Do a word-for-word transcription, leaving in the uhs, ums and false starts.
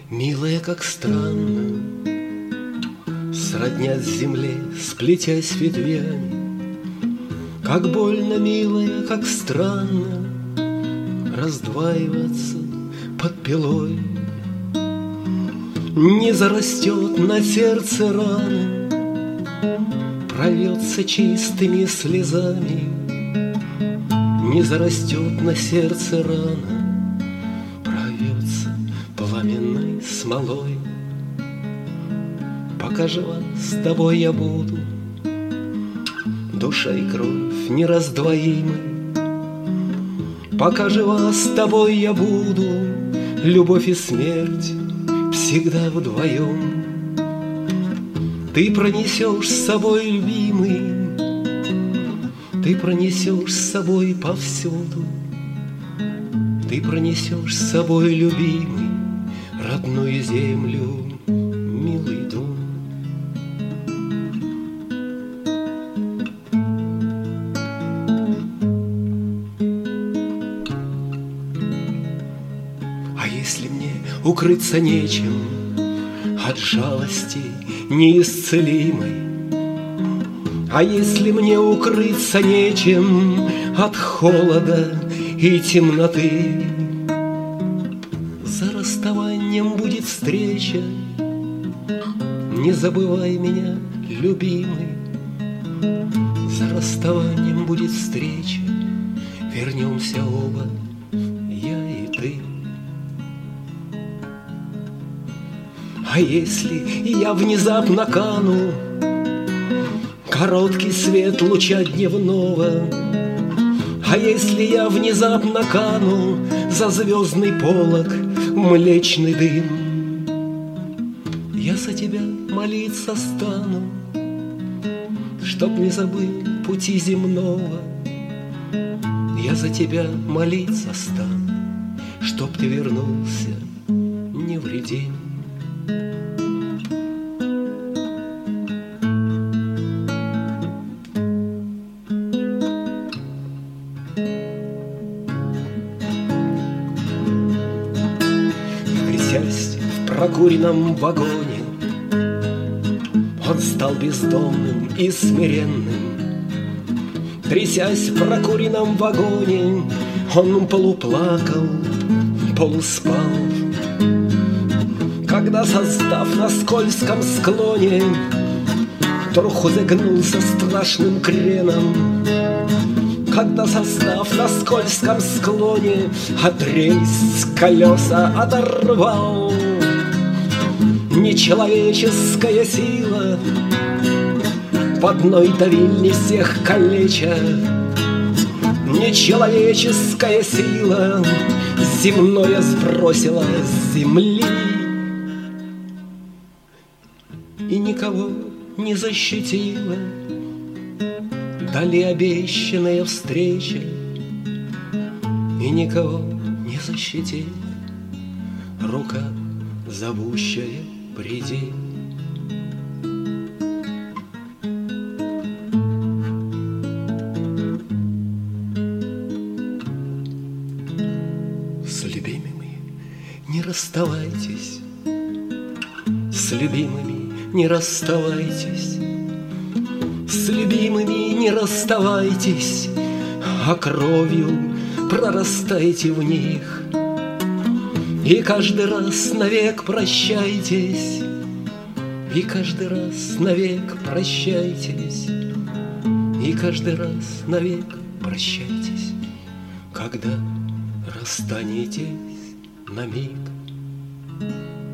Милая, как странно, сродня с земле, сплетясь ветвями. Как больно, милая, как странно раздваиваться под пилой. Не зарастет на сердце раны, прольется чистыми слезами. Не зарастет на сердце рана, прольется пламенной смолой. Пока жива с тобой я буду, душа и кровь нераздвоимы. Пока жива с тобой я буду, любовь и смерть всегда вдвоем. Ты пронесешь с собой, любимый, ты пронесешь с собой повсюду. Ты пронесешь с собой, любимый, родную землю, милый дом. А если мне укрыться нечем от жалости неисцелимой, а если мне укрыться нечем от холода и темноты, за расставанием будет встреча, не забывай меня, любимый. За расставанием будет встреча, вернемся оба, я и ты. А если я внезапно кану, короткий свет луча дневного, а если я внезапно кану за звездный полог млечный дым, я за тебя молиться стану, чтоб не забыть пути земного. Я за тебя молиться стану, чтоб ты вернулся невредим. Трясясь в прокуренном вагоне, он стал бездомным и смиренным. Трясясь в прокуренном вагоне, он полуплакал, полуспал. Когда, создав на скользком склоне, труху загнулся страшным креном, когда, создав на скользком склоне, от рельс колеса оторвал, нечеловеческая сила в одной давильне всех калеча, нечеловеческая сила земное сбросила с земли и никого не защитила. Дали обещанная встреча, и никого не защитила рука, зовущая приди. С любимыми не расставайтесь, с любимыми не расставайтесь, с любимыми не расставайтесь, а кровью прорастайте в них. И каждый раз навек прощайтесь, и каждый раз навек прощайтесь, и каждый раз навек прощайтесь, когда расстанетесь на миг.